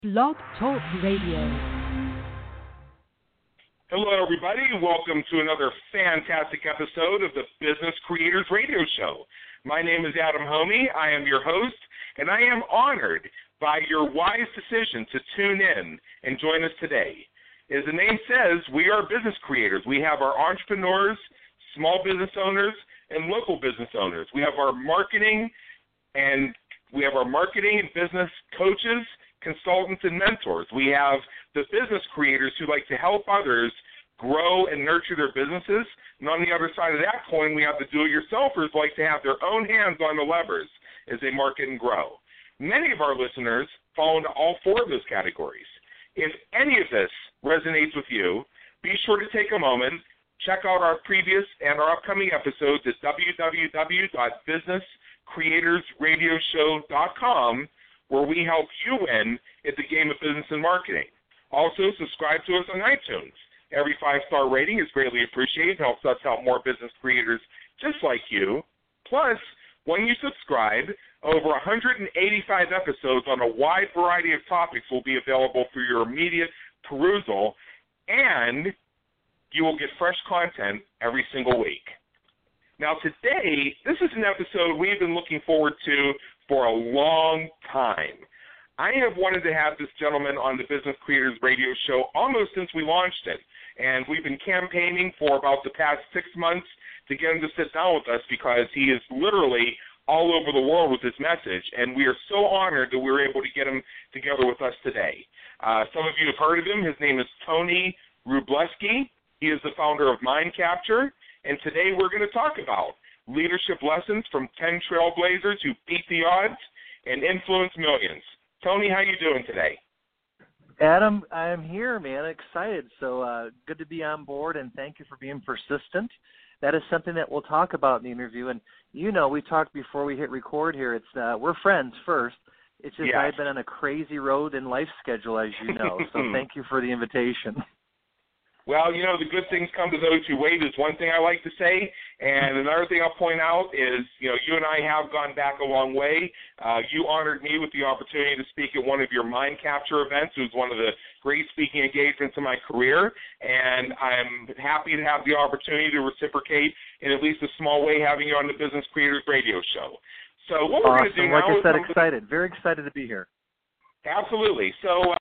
Blog Talk Radio. Hello, everybody. Welcome to another fantastic episode of the Business Creators Radio Show. My name is Adam Homey. I am your host, and I am honored by your wise decision to tune in and join us today. As the name says, we are business creators. We have our entrepreneurs, small business owners, and local business owners. We have our marketing and business coaches, consultants, and mentors. We have the business creators who like to help others grow and nurture their businesses. And on the other side of that coin, we have the do-it-yourselfers who like to have their own hands on the levers as they market and grow. Many of our listeners fall into all four of those categories. If any of this resonates with you, be sure to take a moment, check out our previous and our upcoming episodes at www.businesscreatorsradioshow.com, where we help you win at the game of business and marketing. Also, subscribe to us on iTunes. Every 5-star rating is greatly appreciated and helps us help more business creators just like you. Plus, when you subscribe, over 185 episodes on a wide variety of topics will be available for your immediate perusal, and you will get fresh content every single week. Now, today, this is an episode we've been looking forward to for a long time. I have wanted to have this gentleman on the Business Creators Radio Show almost since we launched it, and we've been campaigning for about the past 6 months to get him to sit down with us because he is literally all over the world with his message, and we are so honored that we were able to get him together with us today. Some of you have heard of him. His name is Tony Wróblewski. He is the founder of Mind Capture, and today we're going to talk about leadership lessons from 10 trailblazers who beat the odds and influence millions. Tony, how you doing today? Adam, I'm here, man. Excited. So good to be on board, and thank you for being persistent. That is something that we'll talk about in the interview. And, you know, we talked before we hit record here. It's we're friends first. It's just I've been on a crazy road and life schedule, as you know. So thank you for the invitation. Well, you know, the good things come to those who wait is one thing I like to say. And another thing I'll point out is, you know, you and I have gone back a long way. You honored me with the opportunity to speak at one of your Mind Capture events. It was one of the great speaking engagements in my career. And I'm happy to have the opportunity to reciprocate in at least a small way having you on the Business Creators Radio Show. So what we're going to do now is... Like I said, excited. Very excited to be here. Absolutely. So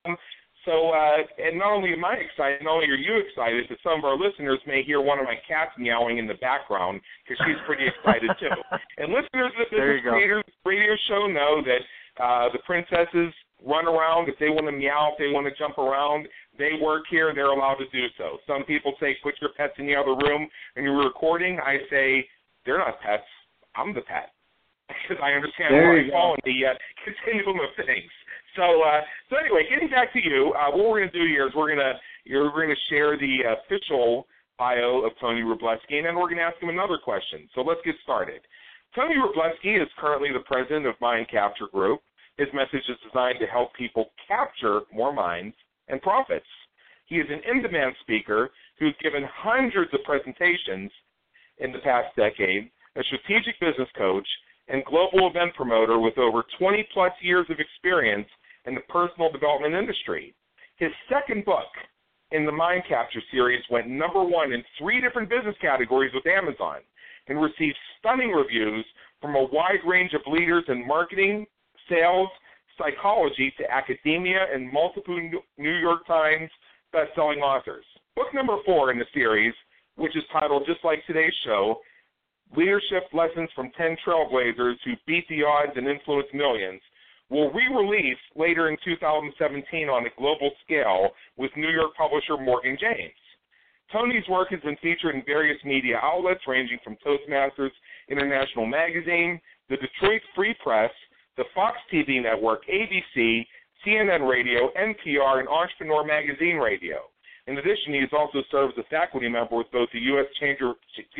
and not only am I excited, not only are you excited, but some of our listeners may hear one of my cats meowing in the background because she's pretty excited too. And listeners of the Business Creators Radio Show know that the princesses run around. If they want to meow, if they want to jump around, they work here. They're allowed to do so. Some people say, put your pets in the other room when you're recording. I say, they're not pets. I'm the pet because I understand where I fall in the continuum of things. So anyway, getting back to you, what we're going to do here is we're going to share the official bio of Tony Wróblewski, and then we're going to ask him another question. So let's get started. Tony Wróblewski is currently the president of Mind Capture Group. His message is designed to help people capture more minds and profits. He is an in-demand speaker who's given hundreds of presentations in the past decade, a strategic business coach, and global event promoter with over 20-plus years of experience in the personal development industry. His second book in the Mind Capture series went #1 in 3 different business categories with Amazon and received stunning reviews from a wide range of leaders in marketing, sales, psychology to academia and multiple New York Times best-selling authors. Book #4 in the series, which is titled just like today's show, Leadership Lessons from 10 Trailblazers Who Beat the Odds and Influence Millions, will re-release later in 2017 on a global scale with New York publisher Morgan James. Tony's work has been featured in various media outlets ranging from Toastmasters International Magazine, the Detroit Free Press, the Fox TV network, ABC, CNN Radio, NPR, and Entrepreneur Magazine Radio. In addition, he has also served as a faculty member with both the U.S. Chamber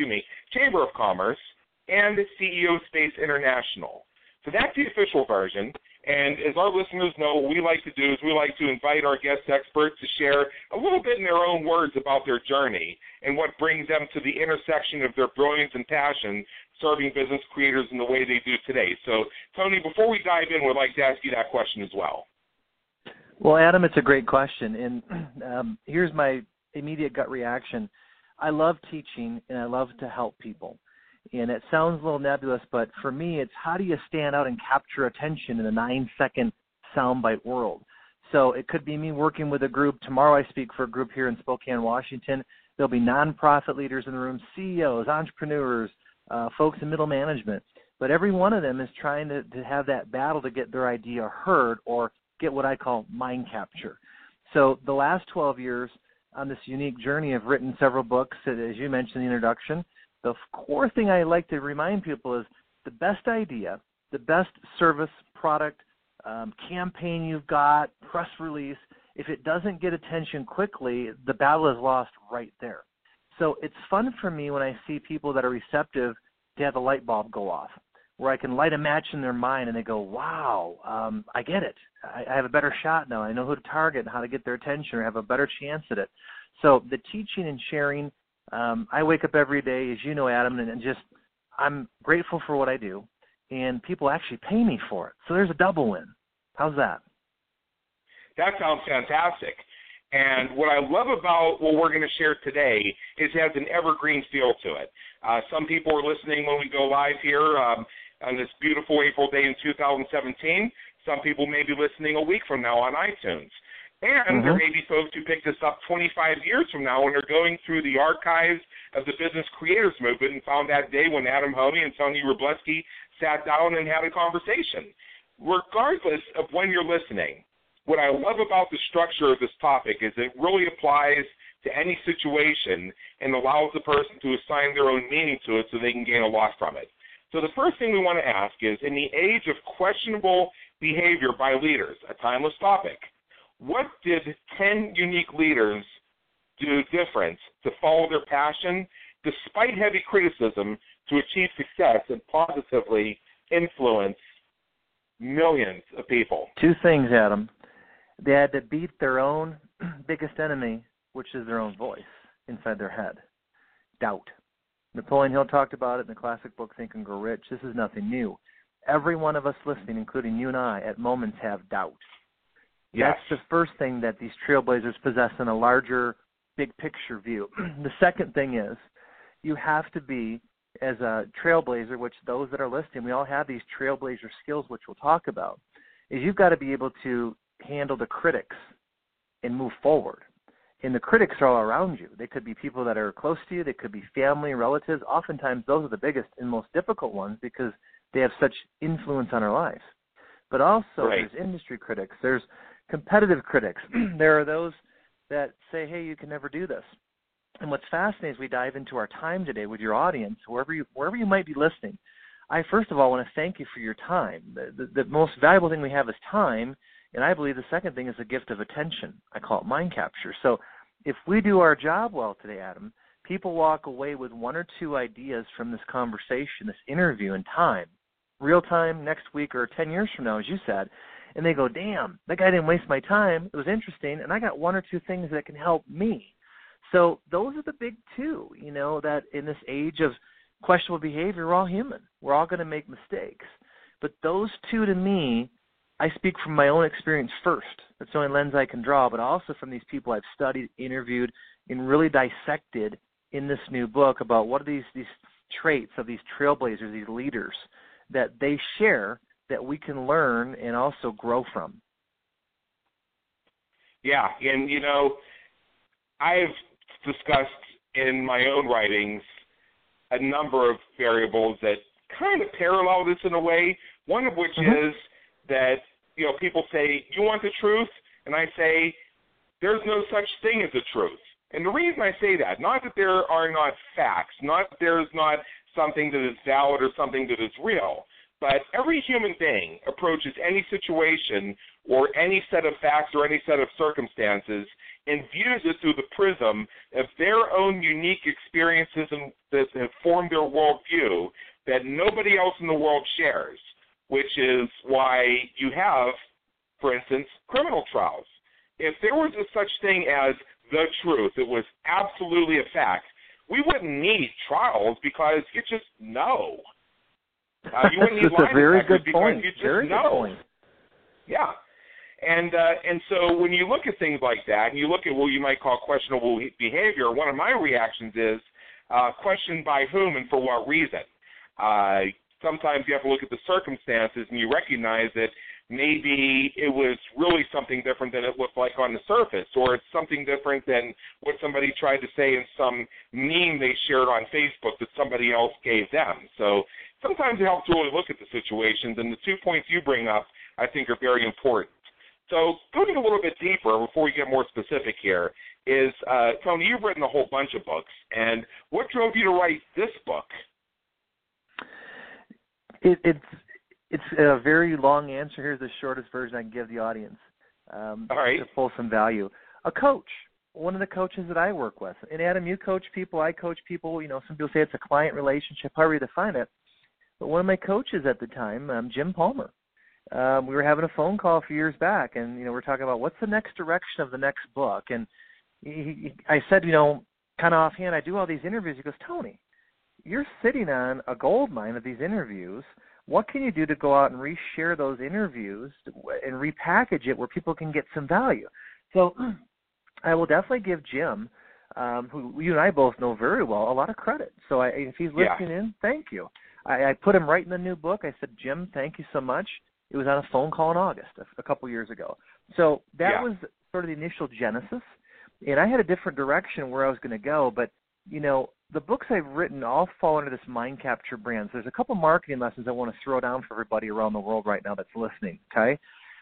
of Commerce and CEO Space International. So that's the official version. And as our listeners know, what we like to do is we like to invite our guest experts to share a little bit in their own words about their journey and what brings them to the intersection of their brilliance and passion serving business creators in the way they do today. So, Tony, before we dive in, we'd like to ask you that question as well. Well, Adam, it's a great question, and here's my immediate gut reaction. I love teaching, and I love to help people. And it sounds a little nebulous, but for me, it's how do you stand out and capture attention in a 9-second soundbite world? So it could be me working with a group. Tomorrow I speak for a group here in Spokane, Washington. There'll be nonprofit leaders in the room, CEOs, entrepreneurs, folks in middle management. But every one of them is trying to have that battle to get their idea heard or get what I call mind capture. So the last 12 years on this unique journey, I've written several books, as you mentioned in the introduction. The core thing I like to remind people is the best idea, the best service, product, campaign you've got, press release, if it doesn't get attention quickly, the battle is lost right there. So it's fun for me when I see people that are receptive to have the light bulb go off, where I can light a match in their mind and they go, wow, I get it. I have a better shot now. I know who to target and how to get their attention or have a better chance at it. So the teaching and sharing, I wake up every day, as you know, Adam, and just I'm grateful for what I do, and people actually pay me for it. So there's a double win. How's that? That sounds fantastic. And what I love about what we're going to share today is it has an evergreen feel to it. Some people are listening when we go live here on this beautiful April day in 2017. Some people may be listening a week from now on iTunes. And there may be folks who pick this up 25 years from now when they're going through the archives of the Business Creators Movement and found that day when Adam Hommey and Sonia Wroblewski sat down and had a conversation. Regardless of when you're listening, what I love about the structure of this topic is it really applies to any situation and allows the person to assign their own meaning to it so they can gain a lot from it. So the first thing we want to ask is, in the age of questionable behavior by leaders, a timeless topic, what did 10 unique leaders do different to follow their passion despite heavy criticism to achieve success and positively influence millions of people? Two things, Adam. They had to beat their own biggest enemy, which is their own voice inside their head, doubt. Napoleon Hill talked about it in the classic book, Think and Grow Rich. This is nothing new. Every one of us listening, including you and I, at moments have doubt. Yes. That's the first thing that these trailblazers possess in a larger, big picture view. The second thing is you have to be, as a trailblazer, which those that are listening, we all have these trailblazer skills, which we'll talk about, is you've got to be able to handle the critics and move forward. And the critics are all around you. They could be people that are close to you. They could be family, relatives. Oftentimes, those are the biggest and most difficult ones because they have such influence on our lives. But also, there's industry critics. There's competitive critics. There are those that say, hey, you can never do this. And what's fascinating as we dive into our time today with your audience, wherever you might be listening, I first of all want to thank you for your time. The most valuable thing we have is time, and I believe the second thing is the gift of attention. I call it mind capture. So if we do our job well today, Adam, people walk away with one or two ideas from this conversation, this interview in time, real time, next week, or 10 years from now, as you said, and they go, damn, that guy didn't waste my time. It was interesting, and I got one or two things that can help me. So those are the big two, that in this age of questionable behavior, we're all human. We're all going to make mistakes. But those two, to me, I speak from my own experience first. That's the only lens I can draw, but also from these people I've studied, interviewed, and really dissected in this new book about what are these traits of these trailblazers, these leaders, that they share that we can learn and also grow from. Yeah, and, I've discussed in my own writings a number of variables that kind of parallel this in a way, one of which is that, people say, you want the truth? And I say, there's no such thing as the truth. And the reason I say that, not that there are not facts, not that there's not something that is valid or something that is real, but every human being approaches any situation or any set of facts or any set of circumstances and views it through the prism of their own unique experiences and that have formed their worldview that nobody else in the world shares, which is why you have, for instance, criminal trials. If there was a such thing as the truth, it was absolutely a fact, we wouldn't need trials because you just know. You wouldn't need lie a very detectors good because point. you just very know. Good point. Yeah. And so when you look at things like that, and you look at what you might call questionable behavior, one of my reactions is question by whom and for what reason. Sometimes you have to look at the circumstances and you recognize that maybe it was really something different than it looked like on the surface, or it's something different than what somebody tried to say in some meme they shared on Facebook that somebody else gave them. So sometimes it helps to really look at the situations, and the 2 points you bring up I think are very important. So going a little bit deeper before we get more specific here is, Tony, you've written a whole bunch of books, and what drove you to write this book? It's a very long answer. Here's the shortest version I can give the audience. All right. To pull some value. A coach, one of the coaches that I work with. And Adam, you coach people, I coach people. You know, some people say it's a client relationship, however you define it. But one of my coaches at the time, Jim Palmer, we were having a phone call a few years back, and, you know, we're talking about what's the next direction of the next book. And I said, you know, kind of offhand, I do all these interviews. He goes, Tony, you're sitting on a gold mine of these interviews. What can you do to go out and reshare those interviews and repackage it where people can get some value? So I will definitely give Jim, who you and I both know very well, a lot of credit. So if he's listening in, thank you. I put him right in the new book. I said, Jim, thank you so much. It was on a phone call in August, a couple years ago. So that was sort of the initial genesis. And I had a different direction where I was going to go. But, you know, the books I've written all fall under this Mind Capture brand. So there's a couple marketing lessons I want to throw down for everybody around the world right now that's listening, okay?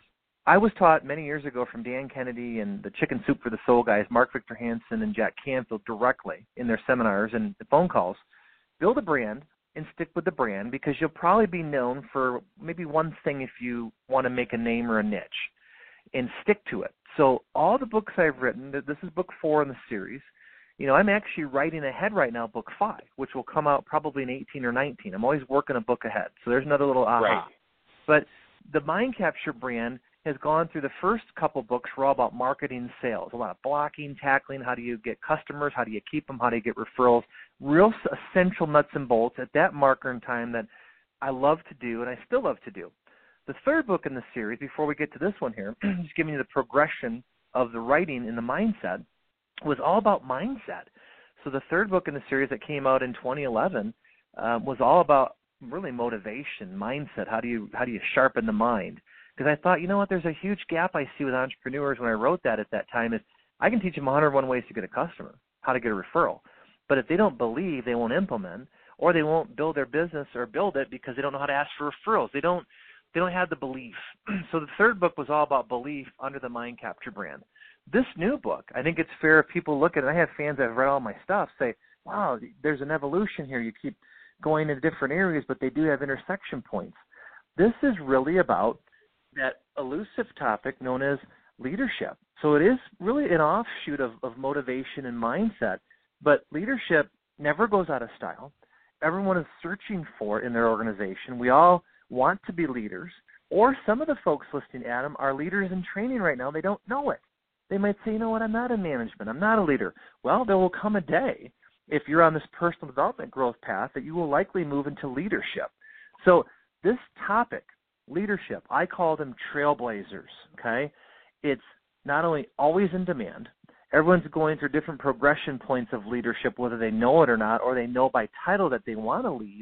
I was taught many years ago from Dan Kennedy and the Chicken Soup for the Soul guys, Mark Victor Hansen and Jack Canfield, directly in their seminars and phone calls. Build a brand and stick with the brand, because you'll probably be known for maybe one thing if you want to make a name or a niche, and stick to it. So all the books I've written, this is book 4 in the series. You know, I'm actually writing ahead right now, book 5, which will come out probably in 18 or 19. I'm always working a book ahead. So there's another little aha. Right. But the Mind Capture brand has gone through the first couple books were all about marketing, sales, a lot of blocking, tackling, how do you get customers, how do you keep them, how do you get referrals, real essential nuts and bolts at that marker in time that I love to do and I still love to do. The third book in the series, before we get to this one here, just giving you the progression of the writing and the mindset, was all about mindset. So the third book in the series that came out in 2011 was all about really motivation, mindset. How do you sharpen the mind? Because I thought, you know what, there's a huge gap I see with entrepreneurs when I wrote that at that time is I can teach them 101 ways to get a customer, how to get a referral. But if they don't believe, they won't implement, or they won't build their business or build it because they don't know how to ask for referrals. They don't have the belief. So the third book was all about belief under the Mind Capture brand. This new book, I think it's fair if people look at it. I have fans that have read all my stuff say, wow, there's an evolution here. You keep going into different areas, but they do have intersection points. This is really about that elusive topic known as leadership. So it is really an offshoot of motivation and mindset, but leadership never goes out of style. Everyone is searching for it in their organization. We all want to be leaders, or some of the folks listening, Adam, are leaders in training right now. They don't know it. They might say, you know what, I'm not in management. I'm not a leader. Well, there will come a day, if you're on this personal development growth path, that you will likely move into leadership. So this topic, leadership, I call them trailblazers, okay? It's not only always in demand. Everyone's going through different progression points of leadership, whether they know it or not, or they know by title that they want to lead.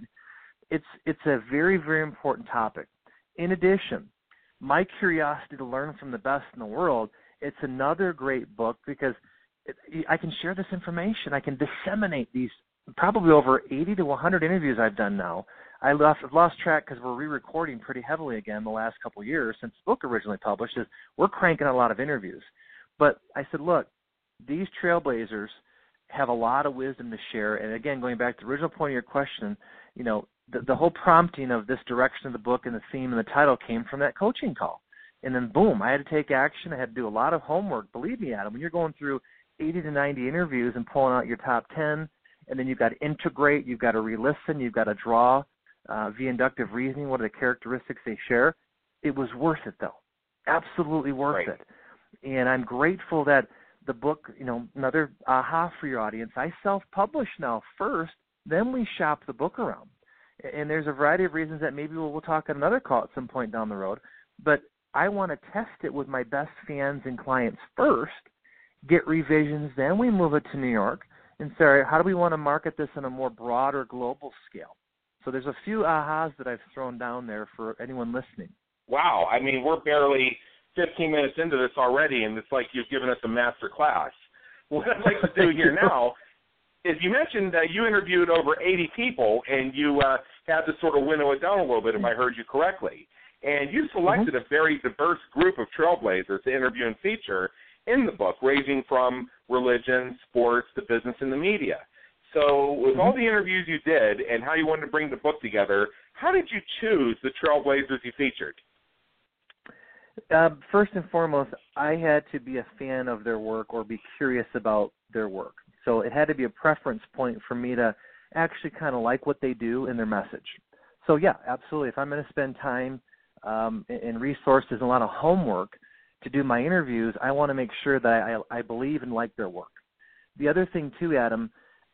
It's a very, very important topic. In addition, my curiosity to learn from the best in the world, it's another great book because I can share this information. I can disseminate these probably over 80 to 100 interviews I've done now. I've lost track because we're re-recording pretty heavily again the last couple of years since the book originally published. We're cranking a lot of interviews. But I said, look, these trailblazers have a lot of wisdom to share. And again, going back to the original point of your question, you know, the whole prompting of this direction of the book and the theme and the title came from that coaching call. And then, boom, I had to take action. I had to do a lot of homework. Believe me, Adam, when you're going through 80 to 90 interviews and pulling out your top 10, and then you've got to integrate, you've got to re-listen, you've got to draw via inductive reasoning, what are the characteristics they share. It was worth it, though. Absolutely worth it. And I'm grateful that the book, you know, another aha for your audience, I self-publish now first, then we shop the book around. And there's a variety of reasons that maybe we'll talk at another call at some point down the road. But I want to test it with my best fans and clients first, get revisions, then we move it to New York and say, all right, how do we want to market this on a more broader global scale? So there's a few ahas that I've thrown down there for anyone listening. Wow. I mean, we're barely 15 minutes into this already, and it's like you've given us a master class. What I'd like to do here now is you mentioned that you interviewed over 80 people, and you had to sort of winnow it down a little bit, if I heard you correctly. And you selected a very diverse group of trailblazers to interview and feature in the book, ranging from religion, sports, to business and the media. So with all the interviews you did and how you wanted to bring the book together, how did you choose the trailblazers you featured? First and foremost, I had to be a fan of their work or be curious about their work. So it had to be a preference point for me to actually kind of like what they do and their message. So, yeah, absolutely. If I'm going to spend time and resources and a lot of homework to do my interviews, I want to make sure that I believe and like their work. The other thing, too, Adam,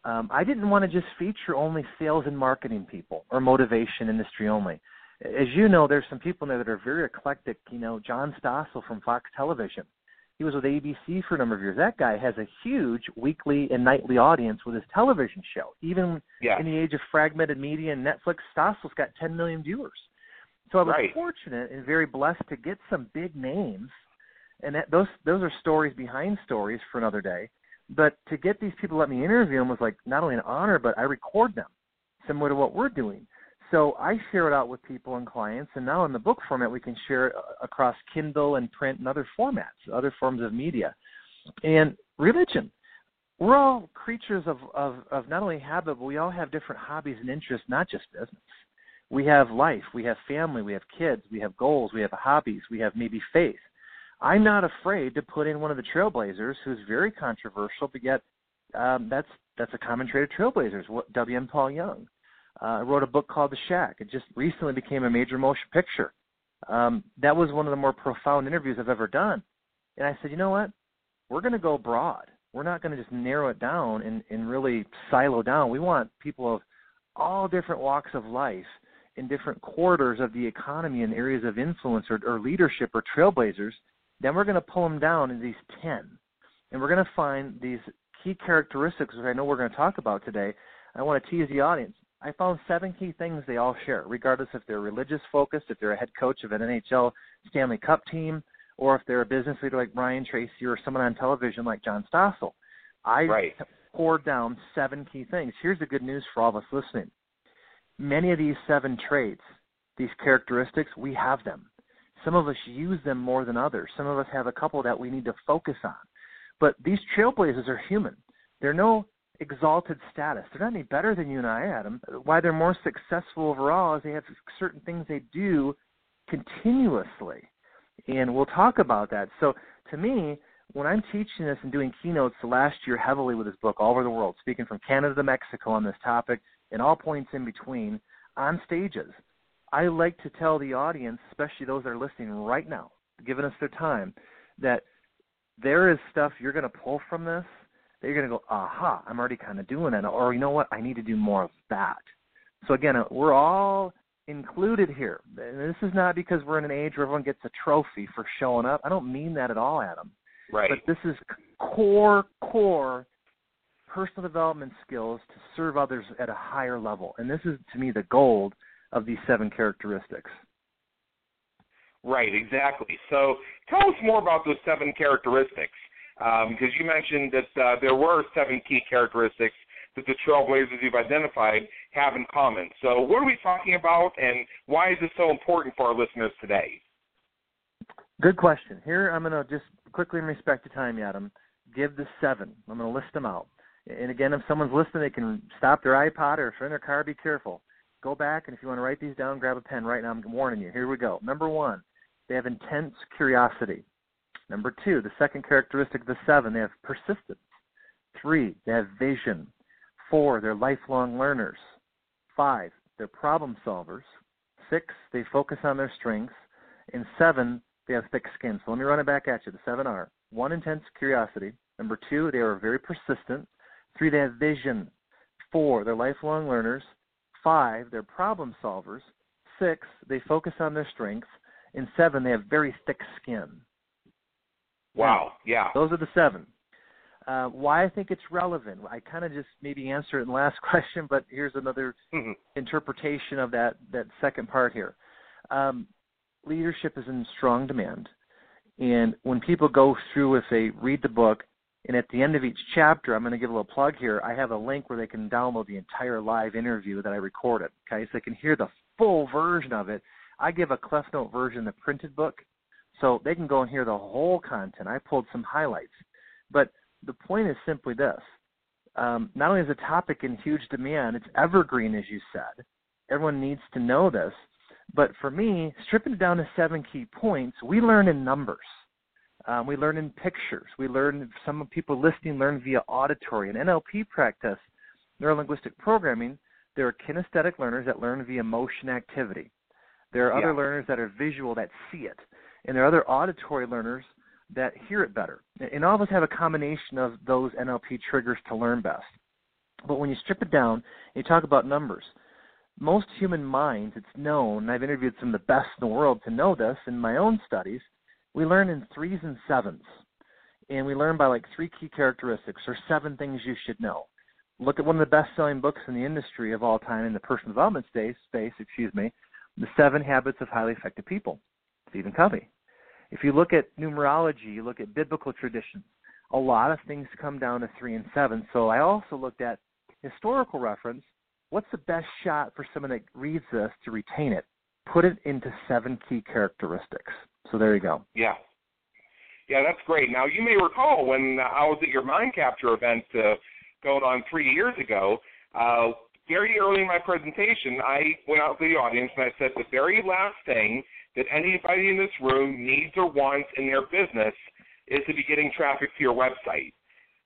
I didn't want to just feature only sales and marketing people or motivation industry only. As you know, there's some people in there that are very eclectic. You know, John Stossel from Fox Television. He was with ABC for a number of years. That guy has a huge weekly and nightly audience with his television show. Even in the age of fragmented media and Netflix, Stossel's got 10 million viewers. So I was fortunate and very blessed to get some big names, and those are stories behind stories for another day. But to get these people to let me interview them was like not only an honor, but I record them, similar to what we're doing. So I share it out with people and clients, and now in the book format, we can share it across Kindle and print and other formats, other forms of media. And religion, we're all creatures of not only habit, but we all have different hobbies and interests, not just business. We have life, we have family, we have kids, we have goals, we have hobbies, we have maybe faith. I'm not afraid to put in one of the trailblazers who's very controversial, but yet that's a common trait of trailblazers, W.M. Paul Young. I wrote a book called The Shack. It just recently became a major motion picture. That was one of the more profound interviews I've ever done. And I said, you know what? We're going to go broad. We're not going to just narrow it down and really silo down. We want people of all different walks of life in different quarters of the economy and areas of influence or leadership or trailblazers. Then we're going to pull them down into these 10. And we're going to find these key characteristics, which I know we're going to talk about today. I want to tease the audience. I found 7 key things they all share, regardless if they're religious focused, if they're a head coach of an NHL Stanley Cup team, or if they're a business leader like Brian Tracy or someone on television like John Stossel. I poured down 7 key things. Here's the good news for all of us listening. Many of these 7 traits, these characteristics, we have them. Some of us use them more than others. Some of us have a couple that we need to focus on. But these trailblazers are human. They're no exalted status. They're not any better than you and I, Adam. Why they're more successful overall is they have certain things they do continuously. And we'll talk about that. So to me, when I'm teaching this and doing keynotes last year heavily with this book all over the world, speaking from Canada to Mexico on this topic and all points in between on stages, I like to tell the audience, especially those that are listening right now, giving us their time, that there is stuff you're going to pull from this that you're going to go, aha, I'm already kind of doing it. Or, you know what, I need to do more of that. So, again, we're all included here. And this is not because we're in an age where everyone gets a trophy for showing up. I don't mean that at all, Adam. Right. But this is core personal development skills to serve others at a higher level. And this is, to me, the gold of these 7 characteristics. Right, exactly. So tell us more about those 7 characteristics, because you mentioned that there were 7 key characteristics that the trailblazers you've identified have in common. So what are we talking about, and why is this so important for our listeners today? Good question. Here I'm going to just quickly, in respect to time, Adam, give the 7. I'm going to list them out. And again, if someone's listening, they can stop their iPod or if they're in their car, be careful. Go back, and if you want to write these down, grab a pen right now. I'm warning you. Here we go. Number 1, they have intense curiosity. Number 2, the second characteristic of the 7, they have persistence. 3, they have vision. 4, they're lifelong learners. 5, they're problem solvers. 6, they focus on their strengths. And 7, they have thick skin. So let me run it back at you. The 7 are 1, intense curiosity. Number 2, they are very persistent. 3, they have vision. 4, they're lifelong learners. 5, they're problem solvers. 6, they focus on their strengths. and 7, they have very thick skin. Wow, yeah. Those are the 7. Why I think it's relevant, I kind of just maybe answered it in the last question, but here's another interpretation of that second part here. Leadership is in strong demand. And when people go through, if they read the book, and at the end of each chapter, I'm going to give a little plug here, I have a link where they can download the entire live interview that I recorded, okay? So they can hear the full version of it. I give a Cliff Note version, the printed book, so they can go and hear the whole content. I pulled some highlights. But the point is simply this. Not only is the topic in huge demand, it's evergreen, as you said. Everyone needs to know this. But for me, stripping it down to 7 key points, we learn in numbers. We learn in pictures. We learn, some people listening learn via auditory. In NLP practice, neurolinguistic programming, there are kinesthetic learners that learn via motion activity. There are other learners that are visual, that see it. And there are other auditory learners that hear it better. And all of us have a combination of those NLP triggers to learn best. But when you strip it down, you talk about numbers. Most human minds, it's known, and I've interviewed some of the best in the world to know this in my own studies, we learn in 3s and 7s. And we learn by like 3 key characteristics or 7 things you should know. Look at one of the best-selling books in the industry of all time in the personal development space, The 7 Habits of Highly Effective People, Stephen Covey. If you look at numerology, you look at biblical traditions, a lot of things come down to 3 and 7. So I also looked at historical reference. What's the best shot for someone that reads this to retain it? Put it into 7 key characteristics. So there you go. Yeah. Yeah, that's great. Now, you may recall when I was at your Mind Capture event going on 3 years ago, very early in my presentation, I went out to the audience and I said the very last thing that anybody in this room needs or wants in their business is to be getting traffic to your website.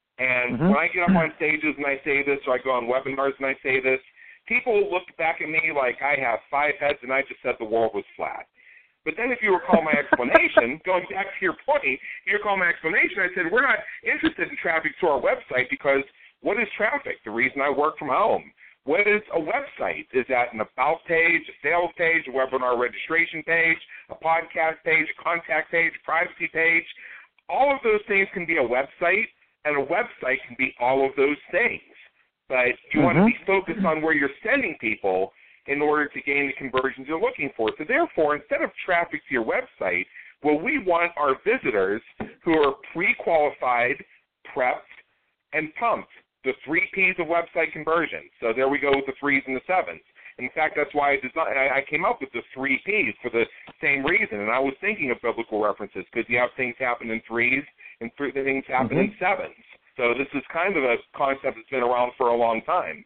And when I get up on stages and I say this, or I go on webinars and I say this, people look back at me like I have 5 heads and I just said the world was flat. But then if you recall my explanation, going back to your point, if you recall my explanation, I said we're not interested in traffic to our website because what is traffic? The reason I work from home. What is a website? Is that an about page, a sales page, a webinar registration page, a podcast page, a contact page, a privacy page? All of those things can be a website, and a website can be all of those things. But you want to be focused on where you're sending people in order to gain the conversions you're looking for. So therefore, instead of traffic to your website, well, we want our visitors who are pre-qualified, prepped, and pumped. The 3 P's of website conversion. So there we go with the 3s and the 7s. In fact, that's why I came up with the 3 P's for the same reason. And I was thinking of biblical references because you have things happen in 3s and things happen in 7s. So this is kind of a concept that's been around for a long time.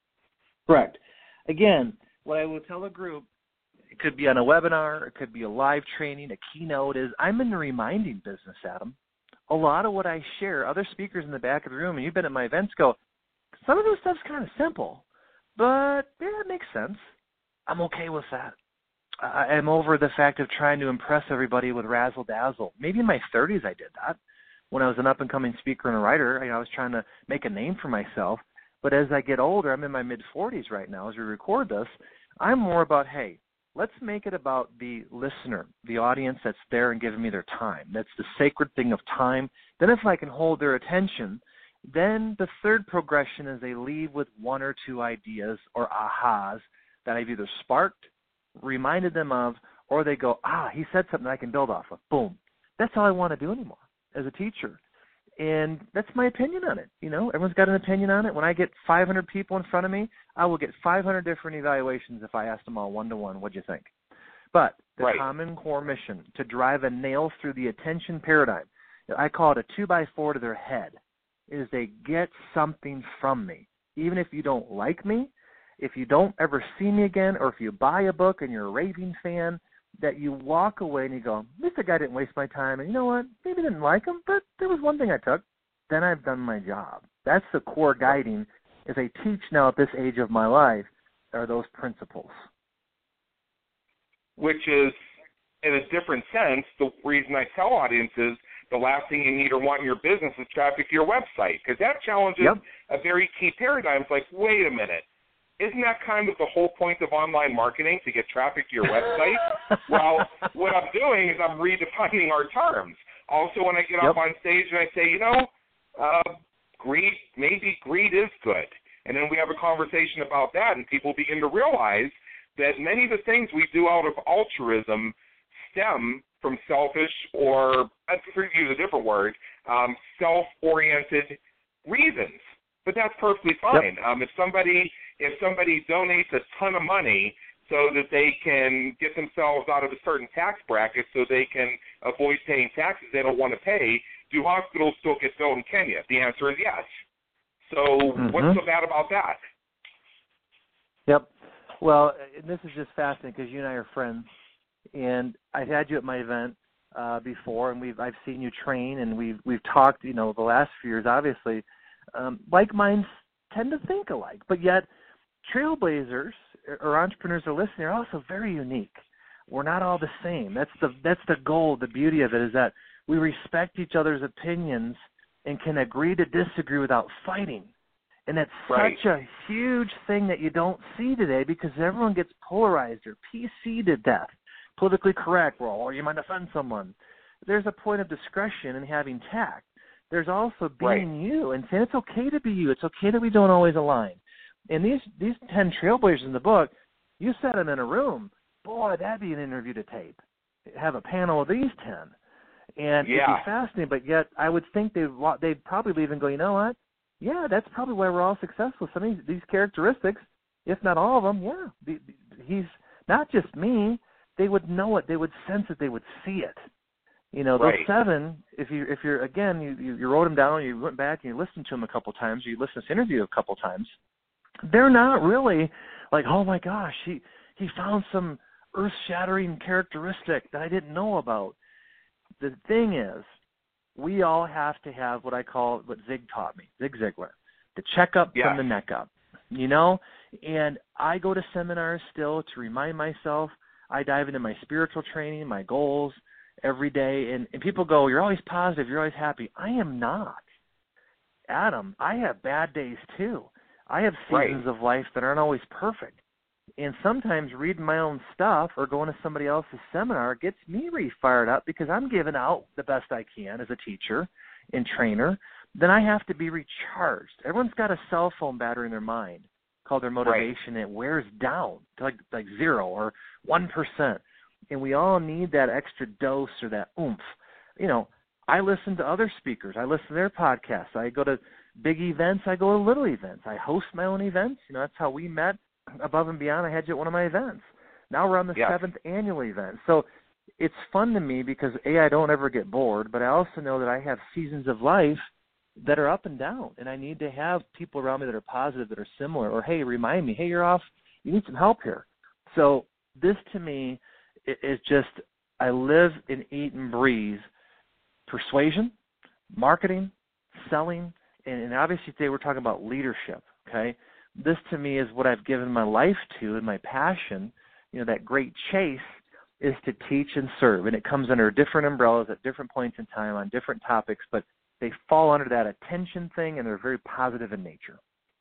Correct. Again, what I will tell a group, it could be on a webinar, it could be a live training, a keynote, is I'm in the reminding business, Adam. A lot of what I share, other speakers in the back of the room, and you've been at my events, go, some of this stuff's kind of simple, but yeah, it makes sense. I'm okay with that. I'm over the fact of trying to impress everybody with razzle-dazzle. Maybe in my 30s I did that. When I was an up-and-coming speaker and a writer, I was trying to make a name for myself. But as I get older, I'm in my mid-40s right now as we record this, I'm more about, hey, let's make it about the listener, the audience that's there and giving me their time. That's the sacred thing of time. Then if I can hold their attention, then the third progression is they leave with 1 or 2 ideas or ahas that I've either sparked, reminded them of, or they go, he said something I can build off of. Boom. That's all I want to do anymore as a teacher. And that's my opinion on it. Everyone's got an opinion on it. When I get 500 people in front of me, I will get 500 different evaluations if I ask them all one-to-one, what'd you think? But the common core mission, to drive a nail through the attention paradigm, I call it a 2x4 to their head, is they get something from me. Even if you don't like me, if you don't ever see me again, or if you buy a book and you're a raving fan, that you walk away and you go, at least the guy didn't waste my time, and you know what, maybe I didn't like him, but there was one thing I took. Then I've done my job. That's the core guiding, as I teach now at this age of my life, are those principles. Which is, in a different sense, the reason I tell audiences the last thing you need or want in your business is traffic to your website, because that challenges a very key paradigm. It's like, wait a minute, isn't that kind of the whole point of online marketing, to get traffic to your website? Well, what I'm doing is I'm redefining our terms. Also, when I get up on stage and I say, greed is good. And then we have a conversation about that, and people begin to realize that many of the things we do out of altruism stem from selfish, or, to use a different word, self-oriented reasons. But that's perfectly fine. If somebody donates a ton of money so that they can get themselves out of a certain tax bracket so they can avoid paying taxes they don't want to pay, do hospitals still get billed in Kenya? The answer is yes. So what's so bad about that? Yep. Well, this is just fascinating because you and I are friends, and I've had you at my event before, and I've seen you train, and we've talked, the last few years, obviously. Like minds tend to think alike, but yet trailblazers or entrepreneurs who are listening are also very unique. We're not all the same. That's the goal. The beauty of it is that we respect each other's opinions and can agree to disagree without fighting. And that's such a huge thing that you don't see today because everyone gets polarized or PC to death, politically correct. Well, you might offend someone. There's a point of discretion in having tact. There's also being you and saying it's okay to be you. It's okay that we don't always align. And these 10 trailblazers in the book, you set them in a room. Boy, that'd be an interview to tape. Have a panel of these 10. And it'd be fascinating, but yet I would think they'd probably leave and go, you know what? Yeah, that's probably why we're all successful. Some of these characteristics, if not all of them, he's not just me. They would know it. They would sense it. They would see it. Those 7, if you're again, you wrote them down, you went back and you listened to them a couple times, or you listened to this interview a couple times, they're not really like, oh my gosh, he found some earth-shattering characteristic that I didn't know about. The thing is, we all have to have what I call, what Zig taught me, Zig Ziglar, the check up from the neck up, and I go to seminars still to remind myself. I dive into my spiritual training, my goals every day, and people go, you're always positive, you're always happy. I am not. Adam, I have bad days too. I have seasons of life that aren't always perfect. And sometimes reading my own stuff or going to somebody else's seminar gets me re-fired up because I'm giving out the best I can as a teacher and trainer. Then I have to be recharged. Everyone's got a cell phone battery in their mind called their motivation. It wears down to like 0 or 1%. And we all need that extra dose or that oomph. I listen to other speakers. I listen to their podcasts. I go to big events. I go to little events. I host my own events. That's how we met. Above and Beyond, I had you at one of my events. Now we're on the 7th annual event. So it's fun to me because, I don't ever get bored, but I also know that I have seasons of life that are up and down, and I need to have people around me that are positive, that are similar, or, hey, remind me, hey, you're off, you need some help here. So this to me is just, I live and eat and breathe persuasion, marketing, selling, and obviously today we're talking about leadership, okay? This to me is what I've given my life to, and my passion, that great chase is to teach and serve. And it comes under different umbrellas at different points in time on different topics, but they fall under that attention thing, and they're very positive in nature.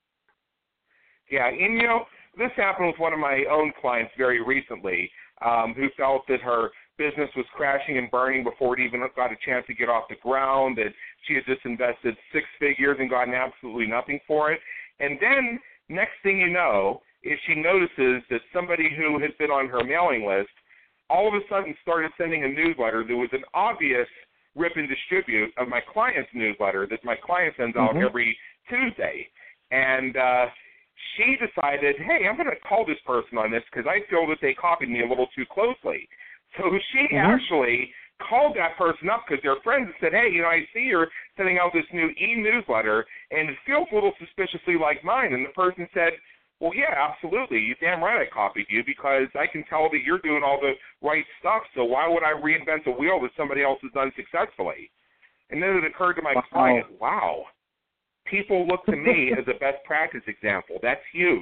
Yeah, and this happened with one of my own clients very recently who felt that her business was crashing and burning before it even got a chance to get off the ground, that she had just invested 6 figures and gotten absolutely nothing for it. And then next thing you know is she notices that somebody who had been on her mailing list all of a sudden started sending a newsletter that was an obvious rip and distribute of my client's newsletter that my client sends out every Tuesday. And she decided, hey, I'm going to call this person on this because I feel that they copied me a little too closely. So she actually called that person up because they're friends and said, hey, I see you're sending out this new e-newsletter, and it feels a little suspiciously like mine. And the person said, well, yeah, absolutely. You're damn right I copied you because I can tell that you're doing all the right stuff, so why would I reinvent the wheel that somebody else has done successfully? And then it occurred to my client, wow, people look to me as a best practice example. That's huge.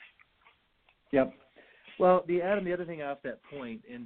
Yep. Well, Adam, the other thing off that point, and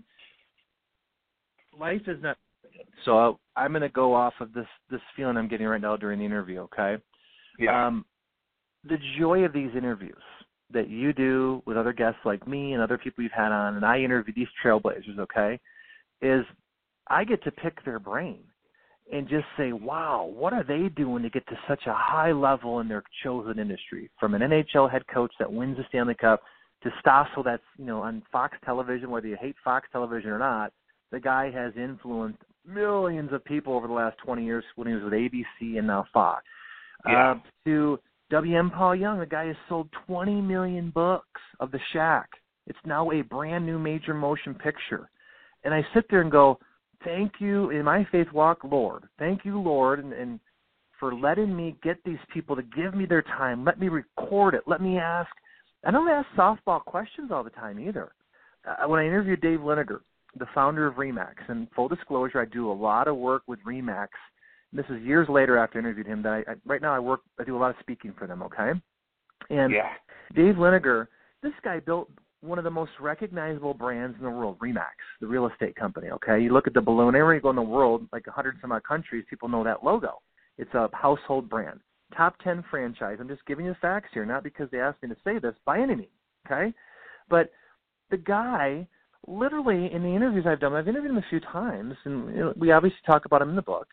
life is not – so I'm going to go off of this feeling I'm getting right now during the interview, okay? Yeah. The joy of these interviews, that you do with other guests like me and other people you've had on, and I interview these trailblazers, okay, is I get to pick their brain and just say, wow, what are they doing to get to such a high level in their chosen industry? From an NHL head coach that wins the Stanley Cup to Stossel that's, on Fox television, whether you hate Fox television or not, the guy has influenced millions of people over the last 20 years when he was with ABC and now Fox. Yeah. To W.M. Paul Young, the guy has sold 20 million books of The Shack. It's now a brand new major motion picture. And I sit there and go, thank you, in my faith walk, Lord. Thank you, Lord, and for letting me get these people to give me their time. Let me record it. Let me ask. I don't ask softball questions all the time either. When I interviewed Dave Liniger, the founder of RE/MAX, and full disclosure, I do a lot of work with RE/MAX. This is years later after I interviewed him that right now I do a lot of speaking for them, okay? And Dave Liniger, this guy built one of the most recognizable brands in the world, RE/MAX, the real estate company, okay? You look at the balloon, everywhere you go in the world, like 100 some odd countries, people know that logo. It's a household brand. Top 10 franchise. I'm just giving you facts here, not because they asked me to say this by any means, okay? But the guy, literally, in the interviews I've done, I've interviewed him a few times, and we obviously talk about him in the book.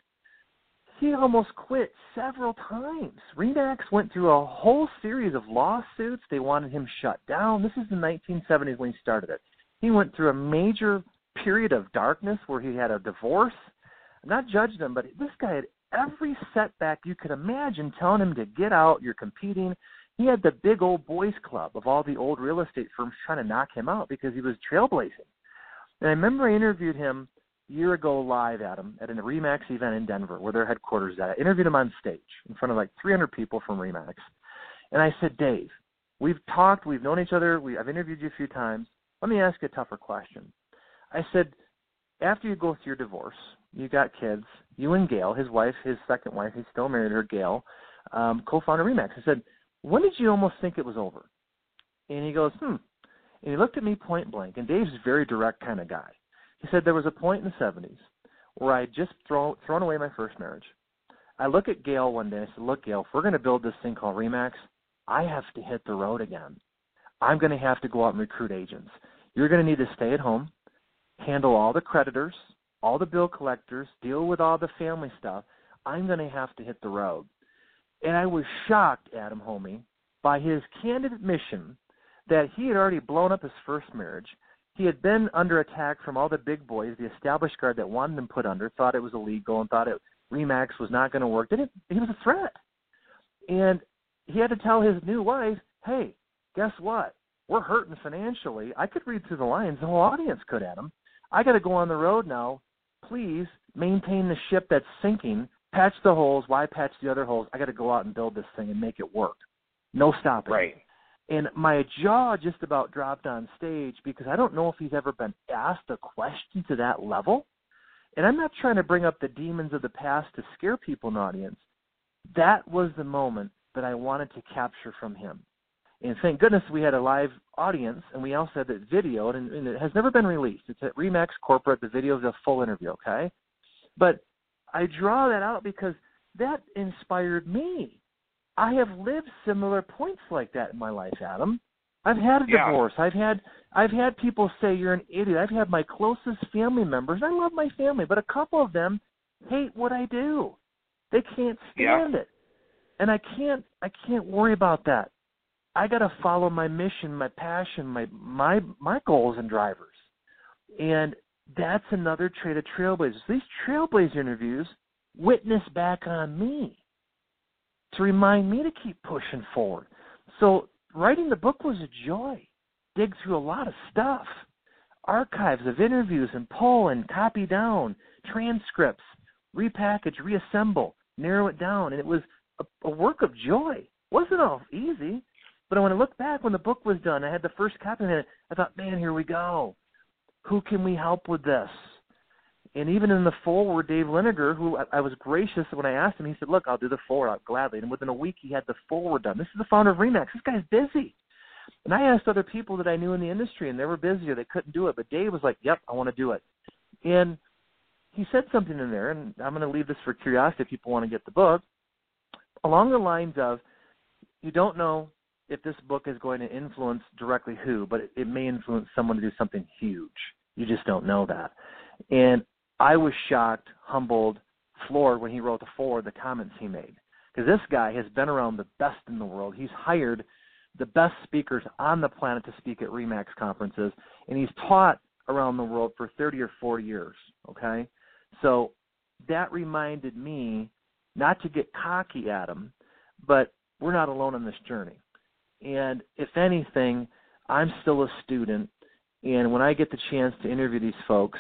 He almost quit several times. RE/MAX went through a whole series of lawsuits. They wanted him shut down. This is the 1970s when he started it. He went through a major period of darkness where he had a divorce. I'm not judging him, but this guy had every setback you could imagine telling him to get out, you're competing. He had the big old boys club of all the old real estate firms trying to knock him out because he was trailblazing. And I remember I interviewed him a year ago live, Adam, at a RE/MAX event in Denver where their headquarters is at. I interviewed him on stage in front of like 300 people from RE/MAX. And I said, Dave, we've talked, we've known each other, I've interviewed you a few times. Let me ask you a tougher question. I said, after you go through your divorce, you got kids, you and Gail, his wife, his second wife, he's still married to her, Gail, co-founder of RE/MAX. I said, when did you almost think it was over? And he goes, And he looked at me point blank, and Dave's a very direct kind of guy. He said, there was a point in the 70s where I had just thrown away my first marriage. I look at Gail one day, and I said, look, Gail, if we're going to build this thing called RE/MAX, I have to hit the road again. I'm going to have to go out and recruit agents. You're going to need to stay at home, handle all the creditors, all the bill collectors, deal with all the family stuff. I'm going to have to hit the road. And I was shocked, Adam Homey, by his candid admission that he had already blown up his first marriage. He had been under attack from all the big boys, the established guard that wanted him put under, thought it was illegal and thought RE/MAX was not going to work. He was a threat. And he had to tell his new wife, hey, guess what? We're hurting financially. I could read through the lines. The whole audience could, Adam. I got to go on the road now. Please maintain the ship that's sinking. Patch the holes. Why patch the other holes? I got to go out and build this thing and make it work. No stopping. Right. And my jaw just about dropped on stage because I don't know if he's ever been asked a question to that level. And I'm not trying to bring up the demons of the past to scare people in the audience. That was the moment that I wanted to capture from him. And thank goodness we had a live audience, and we also had it videoed, and it has never been released. It's at RE/MAX Corporate. The video is a full interview, okay? But I draw that out because that inspired me. I have lived similar points like that in my life, Adam. I've had a divorce. I've had people say you're an idiot. I've had my closest family members. I love my family, but a couple of them hate what I do. They can't stand it. And I can't worry about that. I got to follow my mission, my passion, my goals and drivers. And that's another trait of trailblazers. These trailblazer interviews witness back on me to remind me to keep pushing forward. So writing the book was a joy. Dig through a lot of stuff. Archives of interviews and pull and copy down, transcripts, repackage, reassemble, narrow it down. And it was a work of joy. It wasn't all easy. But when I look back, when the book was done, I had the first copy, and I thought, man, here we go. Who can we help with this? And even in the foreword, Dave Liniger, who I was gracious when I asked him, he said, look, I'll do the foreword gladly. And within a week, he had the foreword done. This is the founder of RE/MAX. This guy's busy. And I asked other people that I knew in the industry, and they were busy or they couldn't do it. But Dave was like, yep, I want to do it. And he said something in there, and I'm going to leave this for curiosity if people want to get the book, along the lines of, you don't know if this book is going to influence directly who, but it may influence someone to do something huge. You just don't know that. And I was shocked, humbled, floored when he wrote the foreword, the comments he made. Because this guy has been around the best in the world. He's hired the best speakers on the planet to speak at RE/MAX conferences, and he's taught around the world for 30 or 40 years, okay? So that reminded me not to get cocky at him, but we're not alone on this journey. And if anything, I'm still a student, and when I get the chance to interview these folks,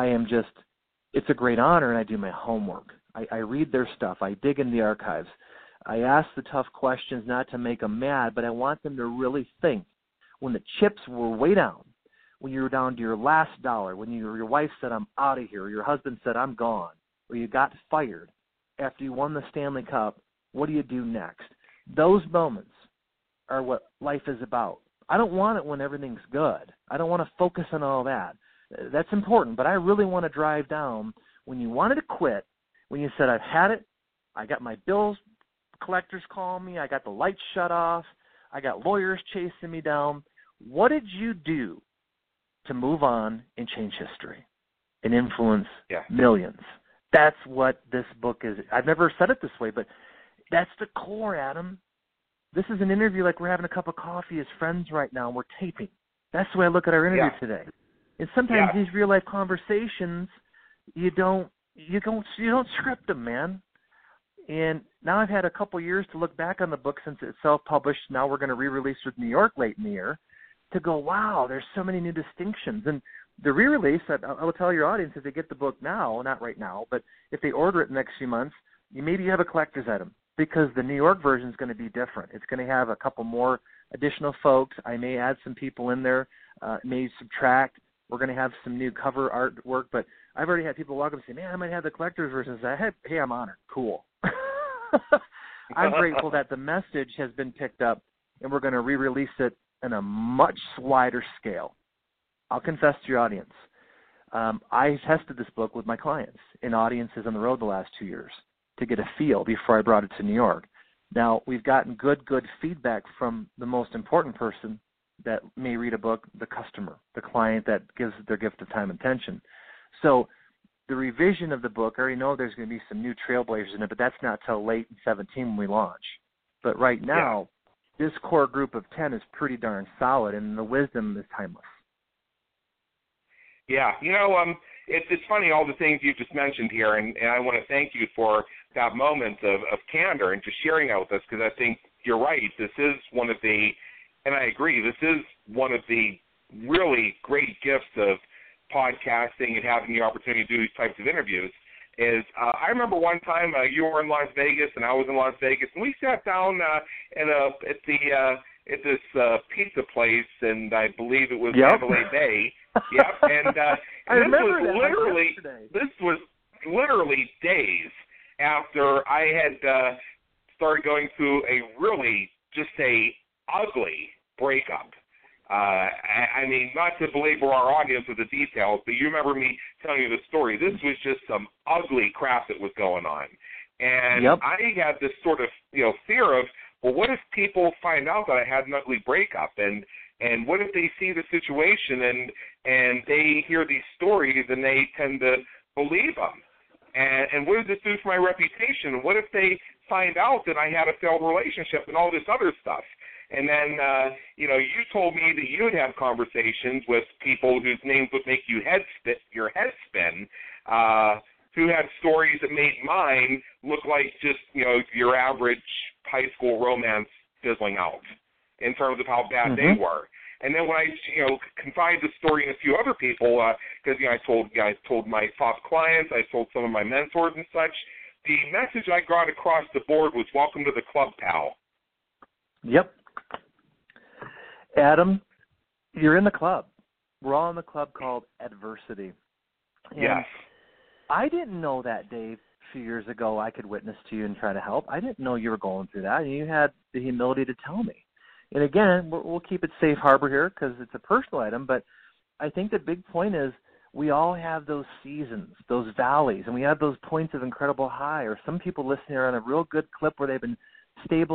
it's a great honor, and I do my homework. I read their stuff. I dig in the archives. I ask the tough questions not to make them mad, but I want them to really think. When the chips were way down, when you were down to your last dollar, when your wife said, I'm out of here, or your husband said, I'm gone, or you got fired after you won the Stanley Cup, what do you do next? Those moments are what life is about. I don't want it when everything's good. I don't want to focus on all that. That's important, but I really want to drive down when you wanted to quit, when you said, I've had it, I got my bills, collectors calling me, I got the lights shut off, I got lawyers chasing me down. What did you do to move on and change history and influence millions? That's what this book is. I've never said it this way, but that's the core, Adam. This is an interview like we're having a cup of coffee as friends right now, and we're taping. That's the way I look at our interview today. And sometimes these real life conversations, you don't script them, man. And now I've had a couple years to look back on the book since it's self-published. Now we're going to re-release with New York late in the year to go, wow, there's so many new distinctions. And the re-release, I will tell your audience, if they get the book now, not right now, but if they order it in the next few months, maybe you have a collector's item because the New York version is going to be different. It's going to have a couple more additional folks. I may add some people in there, may subtract. We're going to have some new cover artwork, but I've already had people walk up and say, man, I might have the collector's version. I say, hey, I'm honored. Cool. I'm grateful that the message has been picked up, and we're going to re-release it in a much wider scale. I'll confess to your audience. I tested this book with my clients in audiences on the road the last 2 years to get a feel before I brought it to New York. Now, we've gotten good feedback from the most important person that may read a book, the customer, the client that gives their gift of time and attention. So the revision of the book, I already know there's going to be some new trailblazers in it, but that's not till late in 2017 when we launch. But right now, this core group of 10 is pretty darn solid, and the wisdom is timeless. Yeah, it's funny, all the things you just mentioned here, and I want to thank you for that moment of candor and just sharing that with us, because I think you're right. This is one of the, and I agree, this is one of the really great gifts of podcasting and having the opportunity to do these types of interviews. I remember one time you were in Las Vegas and I was in Las Vegas, and we sat down at this pizza place, and I believe it was Mandalay Bay. Yep, and this was literally days after I had started going through a really just a ugly breakup. I mean, not to belabor our audience with the details, but you remember me telling you the story. This was just some ugly crap that was going on. And I had this sort of, fear of, well, what if people find out that I had an ugly breakup? And what if they see the situation and they hear these stories and they tend to believe them? And what does this do for my reputation? And what if they find out that I had a failed relationship and all this other stuff? And then, you told me that you would have conversations with people whose names would make your head spin, who had stories that made mine look like just, your average high school romance fizzling out in terms of how bad they were. And then when I, confided the story in a few other people, because, I told my top clients, I told some of my mentors and such, the message I got across the board was, welcome to the club, pal. Yep. Adam, you're in the club. We're all in the club called adversity. And yes. I didn't know that, Dave, a few years ago I could witness to you and try to help. I didn't know you were going through that, and you had the humility to tell me. And again, we'll keep it safe harbor here because it's a personal item, but I think the big point is we all have those seasons, those valleys, and we have those points of incredible high, or some people listening are on a real good clip where they've been stable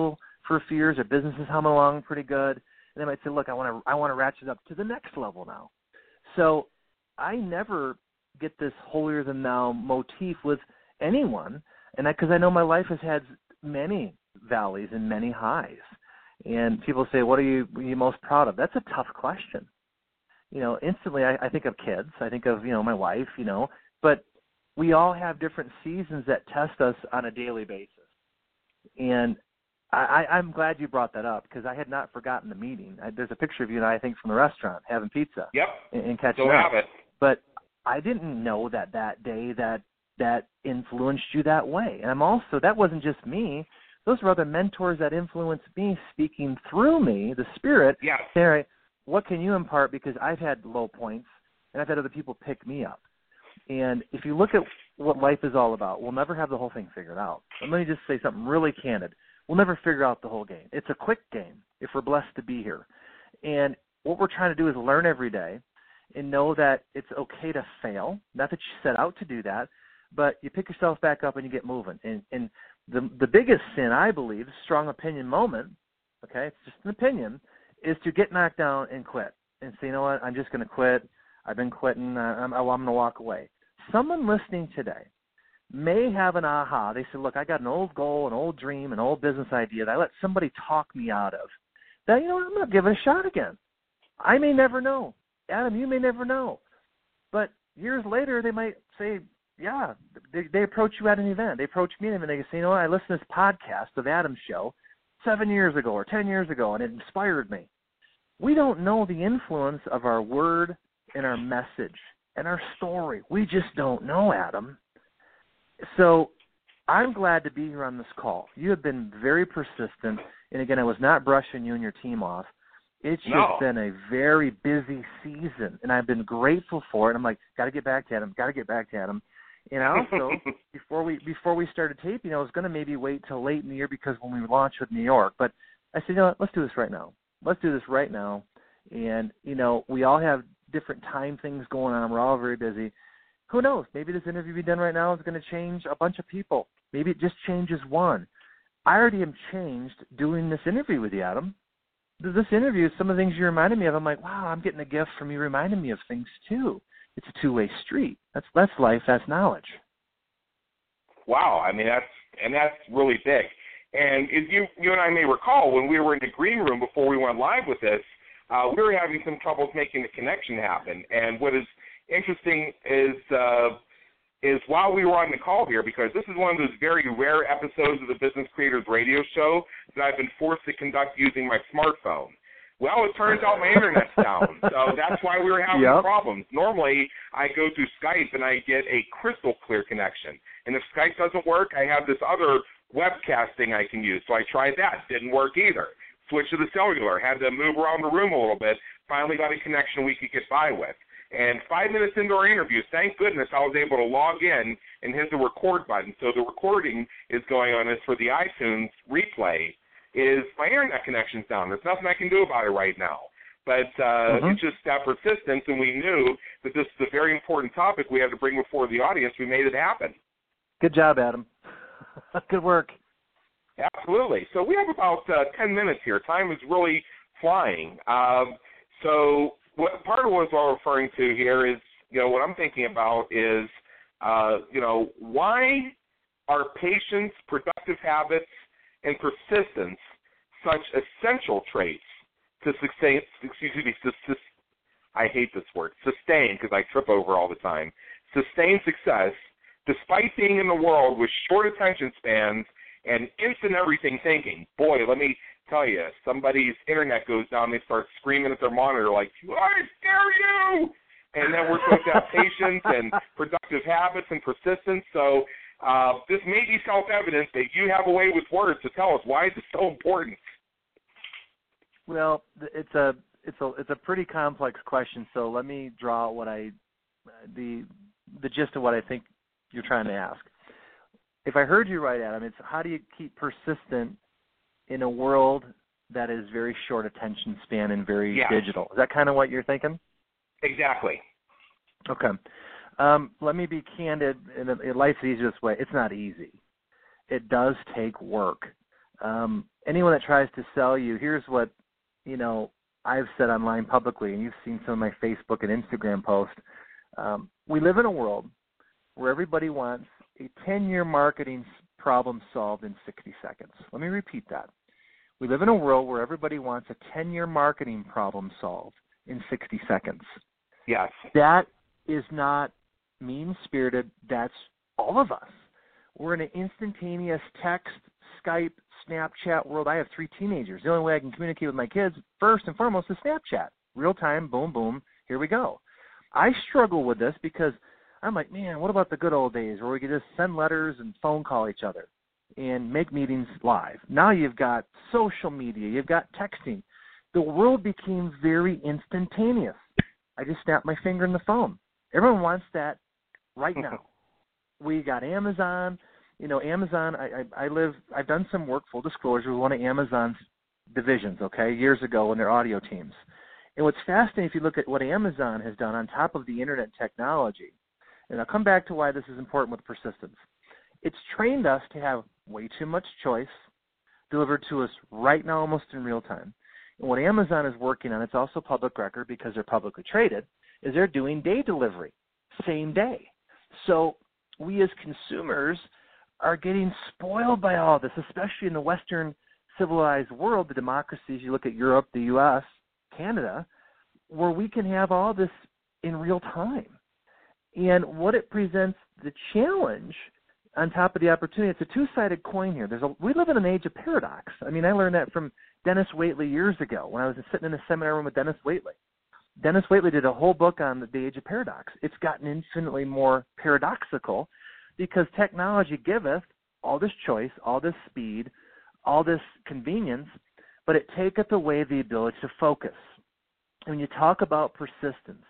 for a few years, their business is humming along pretty good, and they might say, look, I want to ratchet up to the next level now. So I never get this holier-than-thou motif with anyone, and because I know my life has had many valleys and many highs. And people say, what are you most proud of? That's a tough question. Instantly I think of kids. I think of, my wife, but we all have different seasons that test us on a daily basis. And I'm glad you brought that up because I had not forgotten the meeting. There's a picture of you and I think, from the restaurant having pizza. Yep. And catching Still up. have it. But I didn't know that day that influenced you that way. And that wasn't just me. Those were other mentors that influenced me, speaking through me, the Spirit. Yes. Saying, what can you impart? Because I've had low points, and I've had other people pick me up. And if you look at what life is all about, we'll never have the whole thing figured out. And let me just say something really candid. We'll never figure out the whole game. It's a quick game if we're blessed to be here. And what we're trying to do is learn every day and know that it's okay to fail. Not that you set out to do that, but you pick yourself back up and you get moving. And the biggest sin, I believe, strong opinion moment, okay, it's just an opinion, is to get knocked down and quit and say, you know what, I'm just going to quit. I've been quitting. I'm going to walk away. Someone listening today may have an aha. They say, look, I got an old goal, an old dream, an old business idea that I let somebody talk me out of. That, I'm going to give it a shot again. I may never know. Adam, you may never know. But years later, they might say, yeah, they approach you at an event. They approach me at an event. They say, you know what, I listened to this podcast of Adam's show 7 years ago or 10 years ago, and it inspired me. We don't know the influence of our word and our message and our story. We just don't know, Adam. So I'm glad to be here on this call. You have been very persistent. And, again, I was not brushing you and your team off. It's just been a very busy season, and I've been grateful for it. I'm like, got to get back to Adam. And also, before we started taping, I was going to maybe wait till late in the year because when we launched with New York. But I said, let's do this right now. And, we all have different time things going on. We're all very busy. Who knows? Maybe this interview we done right now is going to change a bunch of people. Maybe it just changes one. I already am changed doing this interview with you, Adam. This interview, some of the things you reminded me of, I'm like, wow, I'm getting a gift from you reminding me of things too. It's a two-way street. That's life. That's knowledge. Wow. I mean, that's really big. And as you and I may recall, when we were in the green room before we went live with this, we were having some troubles making the connection happen. And what is interesting is while we were on the call here, because this is one of those very rare episodes of the Business Creators Radio Show that I've been forced to conduct using my smartphone. Well, it turns out my internet's down, so that's why we were having problems. Normally, I go through Skype and I get a crystal clear connection. And if Skype doesn't work, I have this other webcasting I can use. So I tried that. Didn't work either. Switched to the cellular. Had to move around the room a little bit. Finally got a connection we could get by with. And 5 minutes into our interview, thank goodness I was able to log in and hit the record button. So the recording is going on. As for the iTunes replay, is my internet connection's down. There's nothing I can do about it right now. But it's just that persistence, and we knew that this is a very important topic we had to bring before the audience. We made it happen. Good job, Adam. Good work. Absolutely. So we have about 10 minutes here. Time is really flying. So what part of what I'm referring to here is, what I'm thinking about is, why are patience, productive habits, and persistence such essential traits to sustain, I hate this word, sustain, because I trip over all the time, sustain success despite being in the world with short attention spans and instant everything thinking. Boy, let me tell you, somebody's internet goes down, they start screaming at their monitor like, I dare you! And then we're supposed to have patience and productive habits and persistence. So this may be self-evident that you have a way with words to tell us why is it so important. Well, it's a pretty complex question. So let me draw the gist of what I think you're trying to ask. If I heard you right, Adam, it's how do you keep persistent in a world that is very short attention span and very digital? Is that kind of what you're thinking? Exactly. Okay. Let me be candid. In life's the easiest way. It's not easy. It does take work. Anyone that tries to sell you, here's what, I've said online publicly, and you've seen some of my Facebook and Instagram posts. We live in a world where everybody wants a 10-year marketing problem solved in 60 seconds. Let me repeat that. We live in a world where everybody wants a 10-year marketing problem solved in 60 seconds. Yes. That is not mean-spirited. That's all of us. We're in an instantaneous text, Skype, Snapchat world. I have 3 teenagers. The only way I can communicate with my kids, first and foremost, is Snapchat. Real time, boom, boom, here we go. I struggle with this because I'm like, man, what about the good old days where we could just send letters and phone call each other and make meetings live? Now you've got social media. You've got texting. The world became very instantaneous. I just snapped my finger in the phone. Everyone wants that right now. We got Amazon. Amazon, I've done some work, full disclosure, with one of Amazon's divisions, years ago in their audio teams. And what's fascinating, if you look at what Amazon has done on top of the internet technology, and I'll come back to why this is important with persistence, it's trained us to have way too much choice delivered to us right now, almost in real time. And what Amazon is working on, it's also public record because they're publicly traded, is they're doing day delivery, same day. So we as consumers are getting spoiled by all this, especially in the Western civilized world, the democracies. You look at Europe, the U.S., Canada, where we can have all this in real time. And what it presents, the challenge on top of the opportunity, it's a two-sided coin here. We live in an age of paradox. I learned that from Dennis Waitley years ago when I was sitting in a seminar room with Dennis Waitley. Dennis Waitley did a whole book on the age of paradox. It's gotten infinitely more paradoxical because technology giveth all this choice, all this speed, all this convenience, but it taketh away the ability to focus. When you talk about persistence,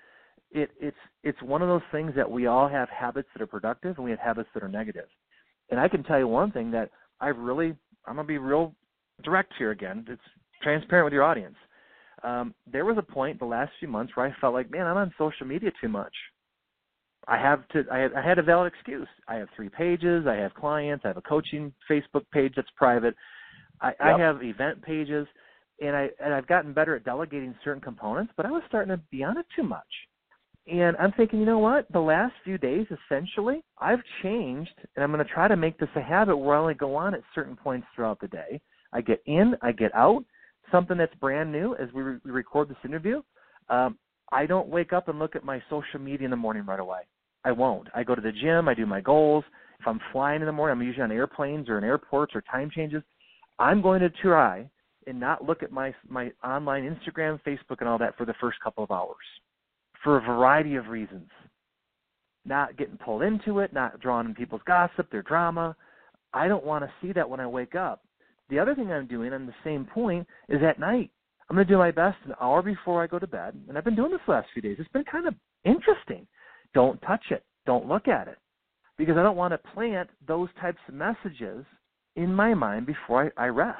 it's one of those things that we all have habits that are productive and we have habits that are negative. And I can tell you one thing that I'm going to be real direct here again. It's transparent with your audience. There was a point the last few months where I felt like, man, I'm on social media too much. I had a valid excuse. I have 3 pages. I have clients. I have a coaching Facebook page that's private. I have event pages, and I've gotten better at delegating certain components, but I was starting to be on it too much. And I'm thinking, you know what? The last few days, essentially, I've changed, and I'm going to try to make this a habit where I only go on at certain points throughout the day. I get in, I get out, something that's brand new as we record this interview. I don't wake up and look at my social media in the morning right away. I won't. I go to the gym. I do my goals. If I'm flying in the morning, I'm usually on airplanes or in airports or time changes. I'm going to try and not look at my online Instagram, Facebook, and all that for the first couple of hours for a variety of reasons. Not getting pulled into it, not drawing in people's gossip, their drama. I don't want to see that when I wake up. The other thing I'm doing on the same point is at night. I'm going to do my best an hour before I go to bed, and I've been doing this the last few days. It's been kind of interesting. Don't touch it. Don't look at it, because I don't want to plant those types of messages in my mind before I rest.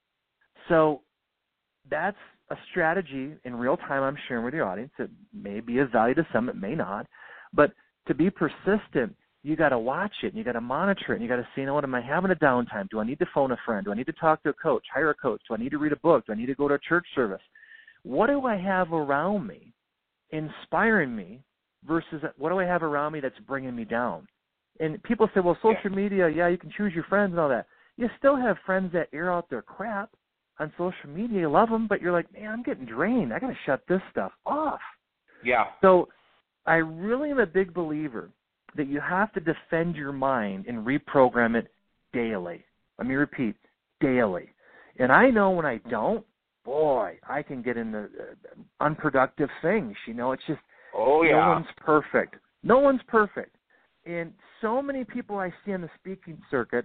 So that's a strategy in real time I'm sharing with your audience. It may be of value to some, it may not. But to be persistent, you got to watch it, and you got to monitor it, and you got to say, you know what, am I having a downtime? Do I need to phone a friend? Do I need to talk to a coach, hire a coach? Do I need to read a book? Do I need to go to a church service? What do I have around me inspiring me versus what do I have around me that's bringing me down? And people say, well, social media, you can choose your friends and all that. You still have friends that air out their crap on social media. You love them, but you're like, man, I'm getting drained. I got to shut this stuff off. Yeah. So I really am a big believer that you have to defend your mind and reprogram it daily. Let me repeat, daily. And I know when I don't, boy, I can get into unproductive things. It's just, no one's perfect. No one's perfect. And so many people I see on the speaking circuit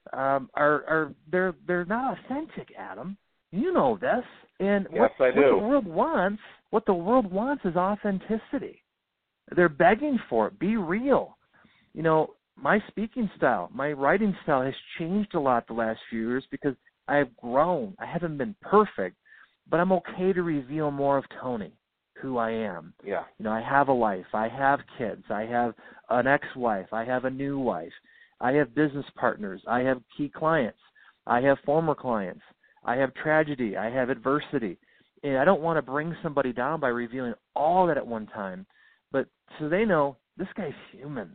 they're not authentic, Adam. You know this. And what the world wants is authenticity. They're begging for it. Be real. My speaking style, my writing style has changed a lot the last few years because I have grown. I haven't been perfect, but I'm okay to reveal more of Tony, who I am. Yeah. I have a life. I have kids. I have an ex-wife. I have a new wife. I have business partners. I have key clients. I have former clients. I have tragedy. I have adversity. And I don't want to bring somebody down by revealing all that at one time. But so they know this guy's human.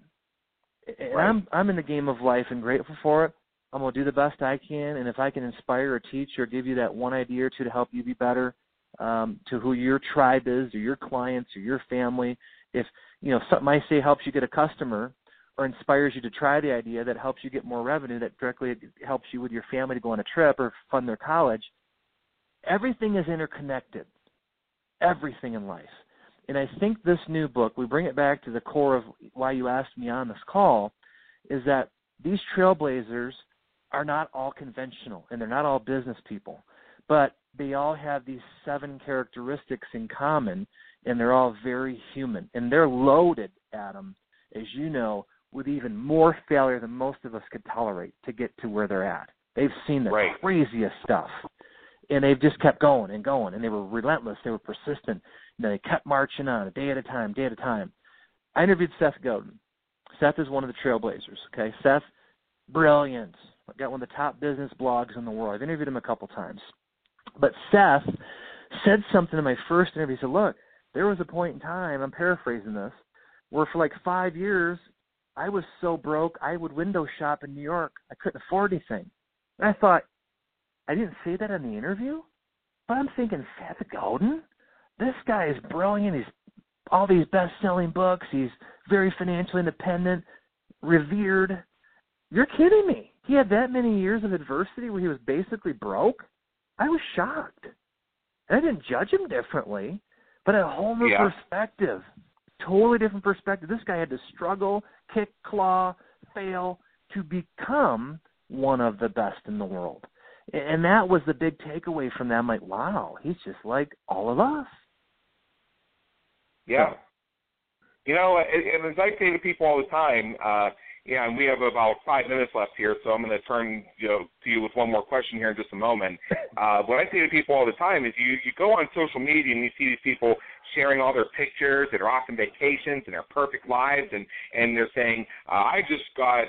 And Right. I'm in the game of life and grateful for it. I'm going to do the best I can. And if I can inspire or teach or give you that one idea or two to help you be better, to who your tribe is or your clients or your family, if, something I say helps you get a customer or inspires you to try the idea that helps you get more revenue, that directly helps you with your family to go on a trip or fund their college, everything is interconnected, everything in life. And I think this new book, we bring it back to the core of why you asked me on this call, is that these trailblazers are not all conventional and they're not all business people, but they all have these 7 characteristics in common, and they're all very human. And they're loaded, Adam, as you know, with even more failure than most of us could tolerate to get to where they're at. They've seen the Right. craziest stuff, and they've just kept going and going, and they were relentless. They were persistent. They kept marching on, a day at a time, day at a time. I interviewed Seth Godin. Seth is one of the trailblazers, okay? Seth, brilliant. Got one of the top business blogs in the world. I've interviewed him a couple times. But Seth said something in my first interview. He said, look, there was a point in time, I'm paraphrasing this, where for like 5 years, I was so broke, I would window shop in New York. I couldn't afford anything. And I thought, I didn't say that in the interview, but I'm thinking, Seth Godin? This guy is brilliant. He's all these best-selling books. He's very financially independent, revered. You're kidding me. He had that many years of adversity where he was basically broke? I was shocked. And I didn't judge him differently, but a whole new perspective, totally different perspective. This guy had to struggle, kick, claw, fail to become one of the best in the world. And that was the big takeaway from that. I'm like, wow, he's just like all of us. Yeah. And as I say to people all the time, and we have about 5 minutes left here, so I'm going to turn to you with one more question here in just a moment. What I say to people all the time is you go on social media and you see these people sharing all their pictures and their awesome vacations and their perfect lives, and they're saying, I just got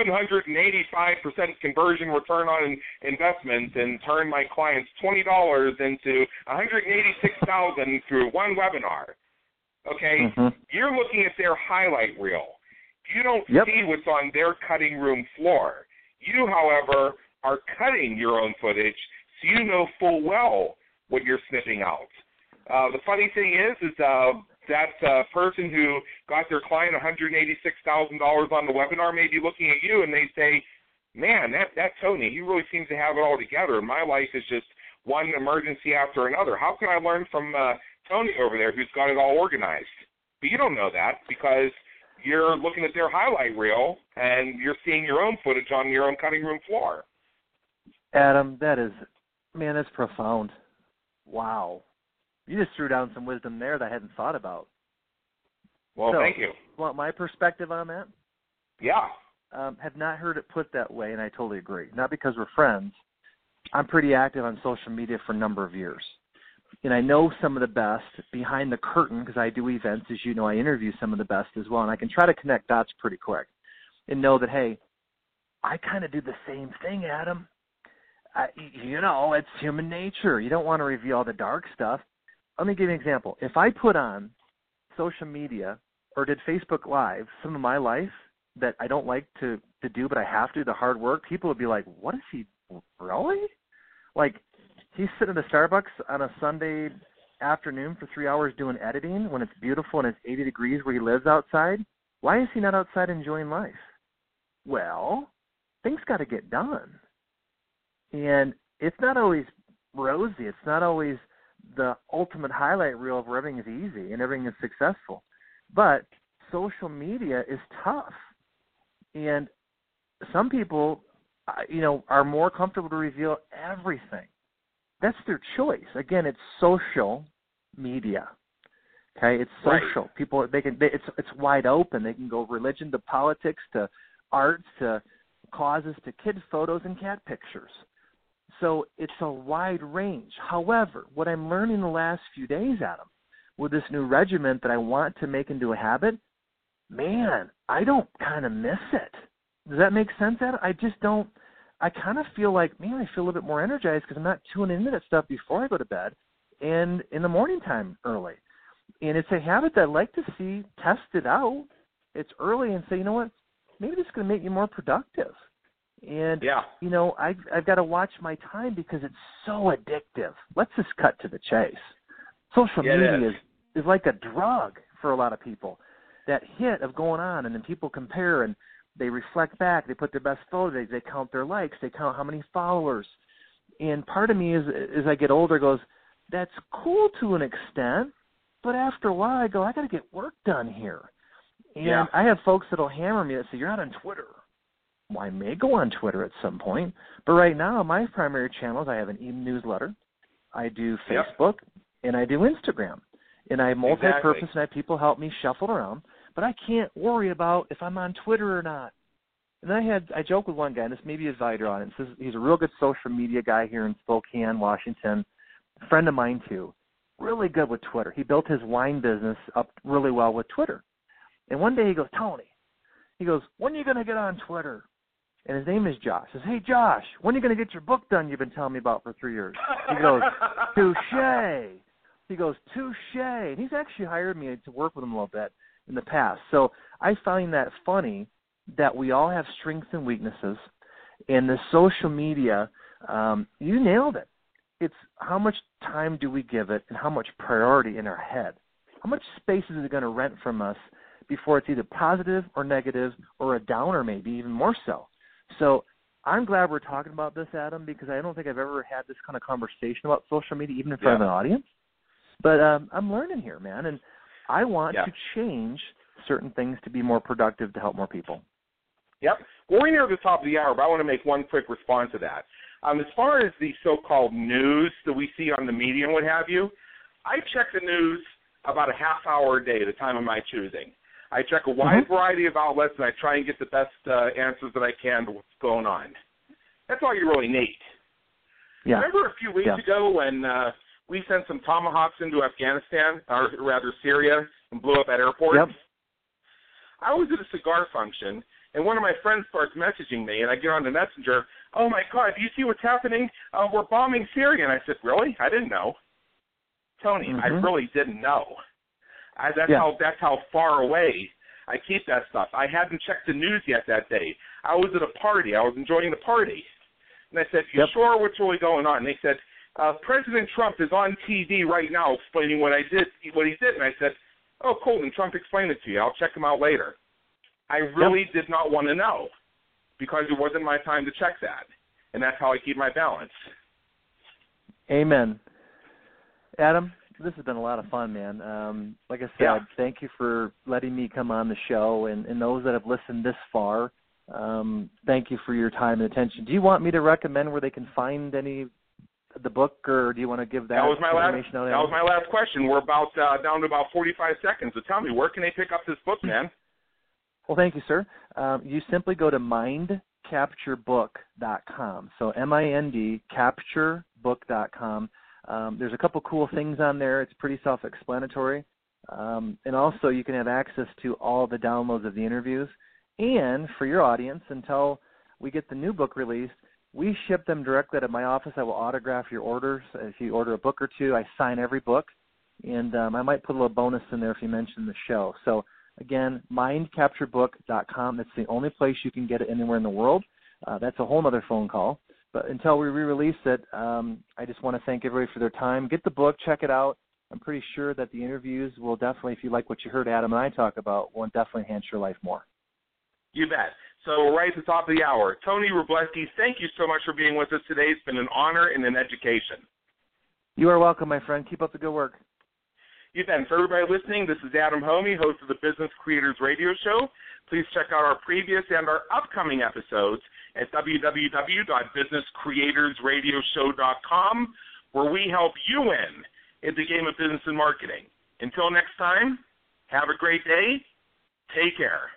785% conversion return on investments and turned my clients $20 into $186,000 through one webinar. Okay? Mm-hmm. You're looking at their highlight reel. You don't see what's on their cutting room floor. You, however, are cutting your own footage, so you know full well what you're snipping out. The funny thing is that person who got their client $186,000 on the webinar may be looking at you and they say, man, that Tony, he really seems to have it all together. My life is just one emergency after another. How can I learn from Tony over there who's got it all organized? But you don't know that because you're looking at their highlight reel and you're seeing your own footage on your own cutting room floor. Adam, that's profound. Wow. You just threw down some wisdom there that I hadn't thought about. Well, thank you. Want my perspective on that? Yeah. Have not heard it put that way, and I totally agree. Not because we're friends. I'm pretty active on social media for a number of years. And I know some of the best behind the curtain because I do events. As you know, I interview some of the best as well, and I can try to connect dots pretty quick and know that, hey, I kind of do the same thing, Adam. It's human nature. You don't want to reveal all the dark stuff. Let me give you an example. If I put on social media or did Facebook Live some of my life that I don't like to do, but I have to, the hard work, people would be like, what is he, really? Like, he's sitting at a Starbucks on a Sunday afternoon for 3 hours doing editing when it's beautiful and it's 80 degrees where he lives outside. Why is he not outside enjoying life? Well, things got to get done. And it's not always rosy. It's not always the ultimate highlight reel where everything is easy and everything is successful. But social media is tough. And some people, are more comfortable to reveal everything. That's their choice. Again, it's social media. Okay, it's social. Right. People, it's wide open. They can go religion to politics to arts to causes to kid photos and cat pictures. So it's a wide range. However, what I'm learning the last few days, Adam, with this new regiment that I want to make into a habit, man, I don't kind of miss it. Does that make sense, Adam? I just don't. I kind of feel like, man, I feel a little bit more energized because I'm not tuning into that stuff before I go to bed and in the morning time early. And it's a habit that I'd like to see tested out. It's early and say, you know what, maybe this is going to make you more productive. And, you know, I've got to watch my time because it's so addictive. Let's just cut to the chase. Social media is like a drug for a lot of people. That hit of going on, and then people compare and they reflect back. They put their best photos. They count their likes. They count how many followers. And part of me, as I get older, goes, that's cool to an extent, but after a while I go, I got to get work done here. And I have folks that will hammer me that say, you're not on Twitter. Well, I may go on Twitter at some point, but right now my primary channels, I have an e-newsletter, I do Facebook, and I do Instagram. And I multi-purpose, and I have people help me shuffle around, but I can't worry about if I'm on Twitter or not. And I joke with one guy, and this may be his wider audience. He's a real good social media guy here in Spokane, Washington, a friend of mine too, really good with Twitter. He built his wine business up really well with Twitter. And one day he goes, Tony, he goes, when are you going to get on Twitter? And his name is Josh. He says, hey, Josh, when are you going to get your book done you've been telling me about for 3 years? He goes, touche. He goes, touche. And he's actually hired me to work with him a little bit in the past. So I find that funny that we all have strengths and weaknesses. And the social media, you nailed it. It's how much time do we give it and how much priority in our head. How much space is it going to rent from us before it's either positive or negative or a downer, maybe even more so. So I'm glad we're talking about this, Adam, because I don't think I've ever had this kind of conversation about social media, even in front of an audience. But I'm learning here, man, and I want to change certain things to be more productive to help more people. Yep. We're near the top of the hour, but I want to make one quick response to that. As far as the so-called news that we see on the media and what have you, I check the news about a half hour a day at a time of my choosing. I check a wide variety of outlets, and I try and get the best answers that I can to what's going on. That's all you really need. Yeah. Remember a few weeks ago when we sent some Tomahawks into Afghanistan, or rather Syria, and blew up that airport? Yep. I was at a cigar function, and one of my friends starts messaging me, and I get on the messenger, oh, my God, do you see what's happening? We're bombing Syria. And I said, really? I didn't know. Tony, I really didn't know. That's how far away I keep that stuff. I hadn't checked the news yet that day. I was at a party. I was enjoying the party. And I said, you sure what's really going on? And they said, President Trump is on TV right now explaining what he did. And I said, oh, cool, and Trump explained it to you. I'll check him out later. I really did not want to know because it wasn't my time to check that. And that's how I keep my balance. Amen. Adam, this has been a lot of fun, man. Like I said, thank you for letting me come on the show. And those that have listened this far, thank you for your time and attention. Do you want me to recommend where they can find the book, or do you want to give that information out? That was my last question. We're about down to about 45 seconds. So tell me, where can they pick up this book, man? Well, thank you, sir. You simply go to mindcapturebook.com. So MIND, capturebook.com. There's a couple cool things on there. It's pretty self-explanatory. And also you can have access to all the downloads of the interviews. And for your audience, until we get the new book released, we ship them directly out of my office. I will autograph your orders. If you order a book or two, I sign every book. And I might put a little bonus in there if you mention the show. So, again, mindcapturebook.com. That's the only place you can get it anywhere in the world. That's a whole other phone call. But until we re-release it, I just want to thank everybody for their time. Get the book, check it out. I'm pretty sure that the interviews will definitely, if you like what you heard Adam and I talk about, will definitely enhance your life more. You bet. So right at the top of the hour, Tony Wroblewski, thank you so much for being with us today. It's been an honor and an education. You are welcome, my friend. Keep up the good work. You bet. For everybody listening, this is Adam Homey, host of the Business Creators Radio Show. Please check out our previous and our upcoming episodes at www.businesscreatorsradioshow.com, where we help you win in the game of business and marketing. Until next time, have a great day. Take care.